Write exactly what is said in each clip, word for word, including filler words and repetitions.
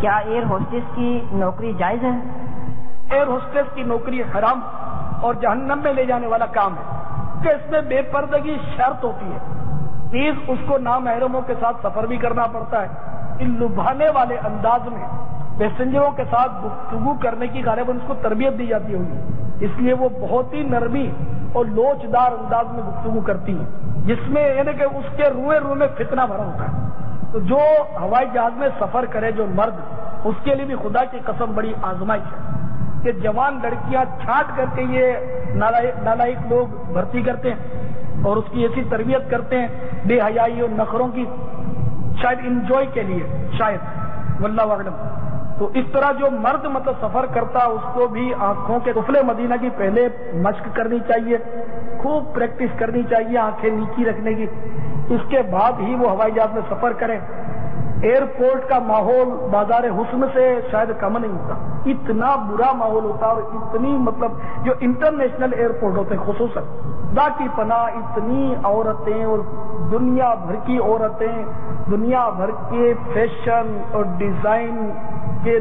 کیا air hostess کی نوکری جائز ہے؟ ایئر ہوسٹس کی نوکری حرام اور جہنم میں لے جانے والا کام ہے کہ اس میں بے پردگی شرط ہوتی ہے، نیز اس کو نامحرموں کے ساتھ سفر بھی کرنا پڑتا ہے، ان لبھانے والے انداز میں پیسنجروں کے ساتھ گفتگو کرنے کی غالباً اس کو تربیت دی جاتی ہوگی، اس لیے وہ بہت ہی نرمی اور لوچدار انداز میں گفتگو کرتی ہے، جس میں یعنی کہ اس کے روئے روئے میں فتنہ بھرا ہوتا ہے۔ تو جو ہوائی جہاز میں سفر کرے جو مرد، اس کے لیے بھی خدا کی قسم بڑی آزمائش ہے کہ جوان لڑکیاں چھانٹ کر کے یہ نالائق لوگ بھرتی کرتے ہیں اور اس کی ایسی تربیت کرتے ہیں بے حیائی اور نخروں کی، شاید انجوائے کے لیے، شاید واللہ اعلم۔ تو اس طرح جو مرد مطلب سفر کرتا اس کو بھی آنکھوں کے قفل مدینہ کی پہلے مشق کرنی چاہیے، خوب پریکٹس کرنی چاہیے آنکھیں نیچی رکھنے کی، اس کے بعد ہی وہ ہوائی جہاز میں سفر کریں۔ ایئرپورٹ کا ماحول بازار حسن سے شاید کم نہیں ہوتا، اتنا برا ماحول ہوتا اور اتنی مطلب جو انٹرنیشنل ایئرپورٹ ہوتے ہیں خصوصاً خدا کی پناہ، اتنی عورتیں اور دنیا بھر کی عورتیں، دنیا بھر کے فیشن اور ڈیزائن کے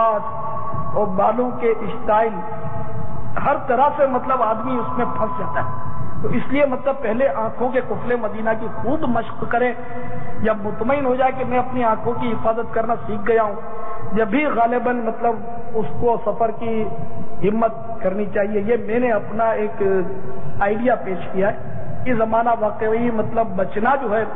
لباس اور بالوں کے اسٹائل، ہر طرح سے مطلب آدمی اس میں پھنس جاتا ہے۔ تو اس لیے مطلب پہلے آنکھوں کے قفل مدینہ کی خود مشق کرے، جب مطمئن ہو جائے کہ میں اپنی آنکھوں کی حفاظت کرنا سیکھ گیا ہوں، جب بھی غالباً مطلب اس کو سفر کی ہمت کرنی چاہیے۔ یہ میں نے اپنا ایک آئیڈیا پیش کیا ہے کہ زمانہ واقعی مطلب بچنا جو ہے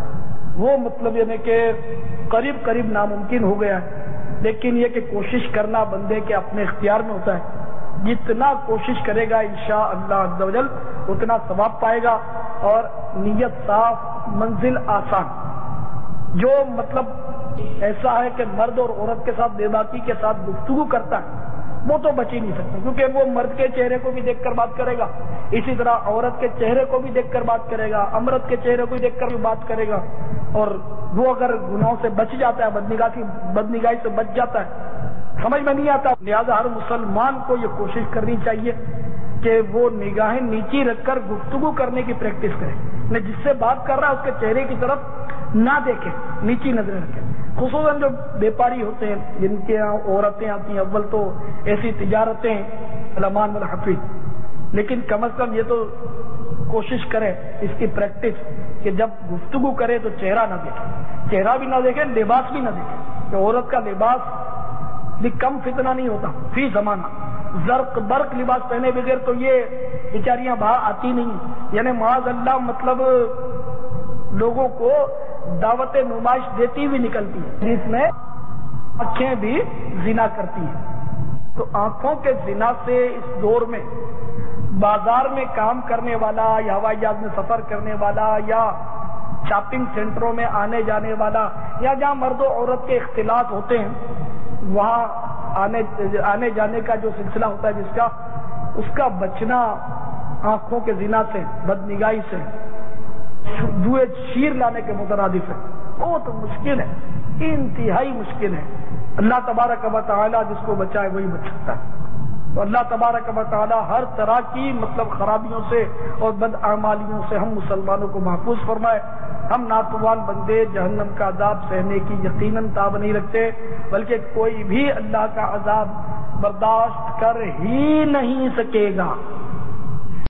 وہ مطلب یعنی کہ قریب قریب ناممکن ہو گیا ہے، لیکن یہ کہ کوشش کرنا بندے کے اپنے اختیار میں ہوتا ہے، جتنا کوشش کرے گا انشاءاللہ عز و جل اتنا ثواب پائے گا، اور نیت صاف منزل آسان۔ جو مطلب ایسا ہے کہ مرد اور عورت کے ساتھ بے باکی کے ساتھ گفتگو کرتا ہے وہ تو بچ ہی نہیں سکتا، کیونکہ وہ مرد کے چہرے کو بھی دیکھ کر بات کرے گا، اسی طرح عورت کے چہرے کو بھی دیکھ کر بات کرے گا، امرد کے چہرے کو بھی دیکھ کر بھی بات کرے گا، اور وہ اگر گناہوں سے بچ جاتا ہے، بدنگاہی بدنگاہی سے بچ جاتا ہے، سمجھ میں نہیں آتا۔ لہذا ہر مسلمان کو یہ کوشش کرنی چاہیے کہ وہ نگاہیں نیچی رکھ کر گفتگو کرنے کی پریکٹس کرے، میں جس سے بات کر رہا ہے اس کے چہرے کی طرف نہ دیکھے، نیچی نظریں رکھے، خصوصاً جو بیپاری ہوتے ہیں جن کے یہاں عورتیں آتی ہیں، اول تو ایسی تجارتیں علمان والحفیظ، لیکن کم از کم یہ تو کوشش کرے اس کی پریکٹس کہ جب گفتگو کرے تو چہرہ نہ دیکھے، چہرہ بھی نہ دیکھے، لباس بھی نہ دیکھے، کہ عورت کا لباس بھی کم فتنہ نہیں ہوتا فی زمانہ، زرق برق لباس پہنے بغیر تو یہ بیچاریاں باہر آتی نہیں، یعنی معاذ اللہ مطلب لوگوں کو دعوت نمائش دیتی ہوئی نکلتی ہے، جس میں آنکھیں بھی زنا کرتی ہیں۔ تو آنکھوں کے زنا سے اس دور میں بازار میں کام کرنے والا یا ہوائی جہاز میں سفر کرنے والا یا شاپنگ سینٹروں میں آنے جانے والا یا جہاں مرد و عورت کے اختلاط ہوتے ہیں وہاں آنے آنے جانے کا جو سلسلہ ہوتا ہے جس کا اس کا بچنا آنکھوں کے زنا سے، بدنگاہی سے، دوئے شیر لانے کے مترادف ہے، وہ تو مشکل ہے، انتہائی مشکل ہے۔ اللہ تبارک و تعالی جس کو بچائے وہی بچ سکتا ہے۔ تو اللہ تبارک و تعالی ہر طرح کی مطلب خرابیوں سے اور بد اعمالیوں سے ہم مسلمانوں کو محفوظ فرمائے۔ ہم ناتوان بندے جہنم کا عذاب سہنے کی یقیناً تاب نہیں رکھتے، بلکہ کوئی بھی اللہ کا عذاب برداشت کر ہی نہیں سکے گا۔